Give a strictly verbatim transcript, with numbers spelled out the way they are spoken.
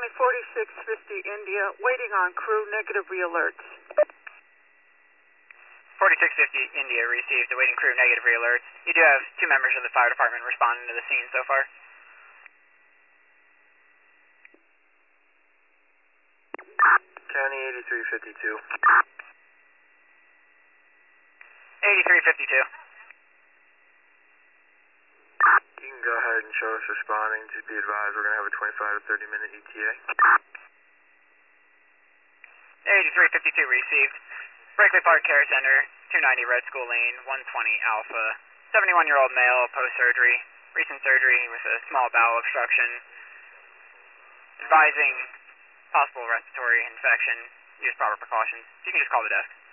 County forty-six fifty India, waiting on crew, negative re-alerts. forty-six fifty India received, awaiting crew, negative re-alerts. You do have two members of the fire department responding to the scene so far. County eighty-three fifty-two. eighty-three fifty-two. You can go ahead and show us responding. Just be advised we're going to have a twenty-five to thirty minute E T A. eighty-three fifty-two received. Brakely Park Care Center, two ninety Red School Lane, one twenty Alpha. seventy-one-year-old male, post-surgery. Recent surgery with a small bowel obstruction. Advising possible respiratory infection. Use proper precautions. You can just call the desk.